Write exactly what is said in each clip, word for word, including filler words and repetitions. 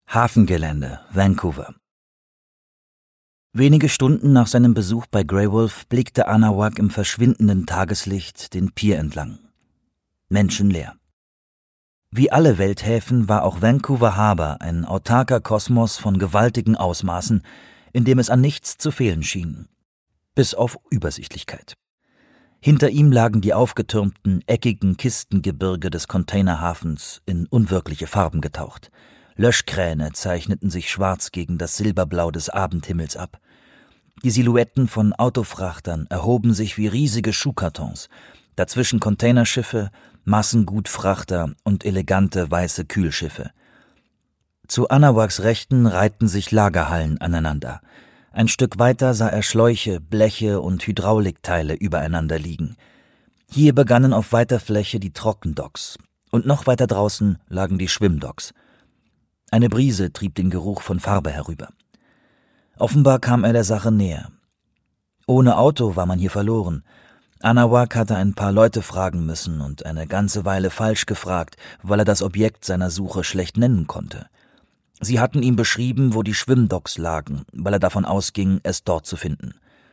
Hafengelände, Vancouver. Wenige Stunden nach seinem Besuch bei Grey Wolf blickte Anahuac im verschwindenden Tageslicht den Pier entlang. Menschenleer. Wie alle Welthäfen war auch Vancouver Harbor ein autarker Kosmos von gewaltigen Ausmaßen, in dem es an nichts zu fehlen schien, bis auf Übersichtlichkeit. Hinter ihm lagen die aufgetürmten, eckigen Kistengebirge des Containerhafens in unwirkliche Farben getaucht. Löschkräne zeichneten sich schwarz gegen das Silberblau des Abendhimmels ab. Die Silhouetten von Autofrachtern erhoben sich wie riesige Schuhkartons, dazwischen Containerschiffe, Massengutfrachter und elegante weiße Kühlschiffe. Zu Anahuacs Rechten reihten sich Lagerhallen aneinander. Ein Stück weiter sah er Schläuche, Bleche und Hydraulikteile übereinander liegen. Hier begannen auf weiter Fläche die Trockendocks, und noch weiter draußen lagen die Schwimmdocks. Eine Brise trieb den Geruch von Farbe herüber. Offenbar kam er der Sache näher. Ohne Auto war man hier verloren. Anahuac hatte ein paar Leute fragen müssen und eine ganze Weile falsch gefragt, weil er das Objekt seiner Suche schlecht nennen konnte. Sie hatten ihm beschrieben, wo die Schwimmdocks lagen, weil er davon ausging, es dort zu finden.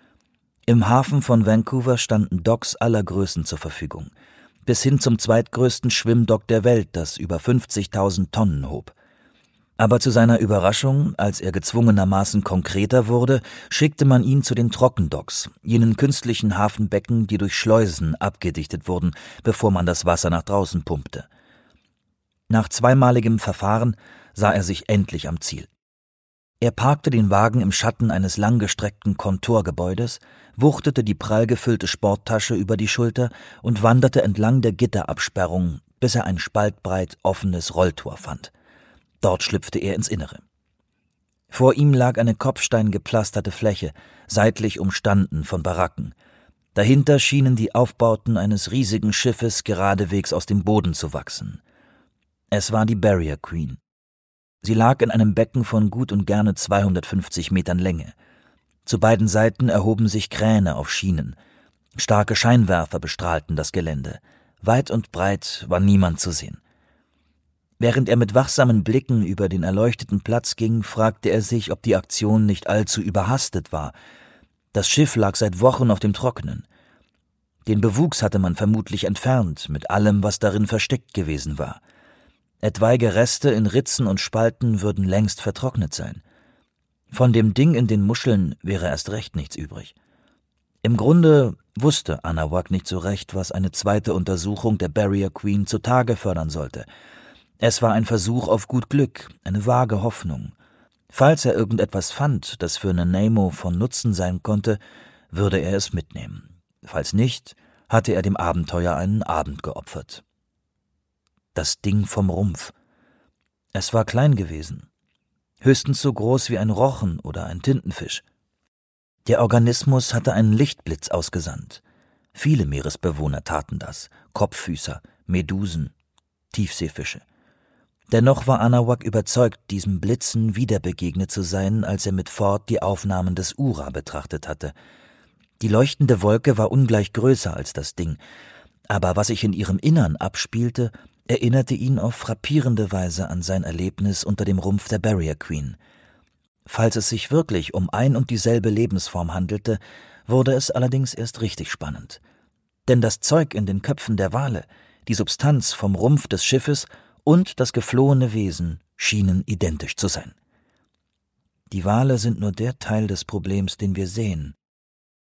Im Hafen von Vancouver standen Docks aller Größen zur Verfügung, bis hin zum zweitgrößten Schwimmdock der Welt, das über fünfzigtausend Tonnen hob. Aber zu seiner Überraschung, als er gezwungenermaßen konkreter wurde, schickte man ihn zu den Trockendocks, jenen künstlichen Hafenbecken, die durch Schleusen abgedichtet wurden, bevor man das Wasser nach draußen pumpte. Nach zweimaligem Verfahren sah er sich endlich am Ziel. Er parkte den Wagen im Schatten eines langgestreckten Kontorgebäudes, wuchtete die prall gefüllte Sporttasche über die Schulter und wanderte entlang der Gitterabsperrung, bis er ein spaltbreit offenes Rolltor fand. Dort schlüpfte er ins Innere. Vor ihm lag eine kopfsteingepflasterte Fläche, seitlich umstanden von Baracken. Dahinter schienen die Aufbauten eines riesigen Schiffes geradewegs aus dem Boden zu wachsen. Es war die Barrier Queen. Sie lag in einem Becken von gut und gerne zweihundertfünfzig Metern Länge. Zu beiden Seiten erhoben sich Kräne auf Schienen. Starke Scheinwerfer bestrahlten das Gelände. Weit und breit war niemand zu sehen. Während er mit wachsamen Blicken über den erleuchteten Platz ging, fragte er sich, ob die Aktion nicht allzu überhastet war. Das Schiff lag seit Wochen auf dem Trockenen. Den Bewuchs hatte man vermutlich entfernt, mit allem, was darin versteckt gewesen war. Etwaige Reste in Ritzen und Spalten würden längst vertrocknet sein. Von dem Ding in den Muscheln wäre erst recht nichts übrig. Im Grunde wusste Anahuac nicht so recht, was eine zweite Untersuchung der Barrier Queen zutage fördern sollte. Es war ein Versuch auf gut Glück, eine vage Hoffnung. Falls er irgendetwas fand, das für Nanaimo von Nutzen sein konnte, würde er es mitnehmen. Falls nicht, hatte er dem Abenteuer einen Abend geopfert. Das Ding vom Rumpf. Es war klein gewesen, höchstens so groß wie ein Rochen oder ein Tintenfisch. Der Organismus hatte einen Lichtblitz ausgesandt. Viele Meeresbewohner taten das, Kopffüßer, Medusen, Tiefseefische. Dennoch war Anahuac überzeugt, diesem Blitzen wieder begegnet zu sein, als er mit Ford die Aufnahmen des Ura betrachtet hatte. Die leuchtende Wolke war ungleich größer als das Ding, aber was sich in ihrem Innern abspielte, erinnerte ihn auf frappierende Weise an sein Erlebnis unter dem Rumpf der Barrier Queen. Falls es sich wirklich um ein und dieselbe Lebensform handelte, wurde es allerdings erst richtig spannend. Denn das Zeug in den Köpfen der Wale, die Substanz vom Rumpf des Schiffes und das geflohene Wesen schienen identisch zu sein. Die Wale sind nur der Teil des Problems, den wir sehen,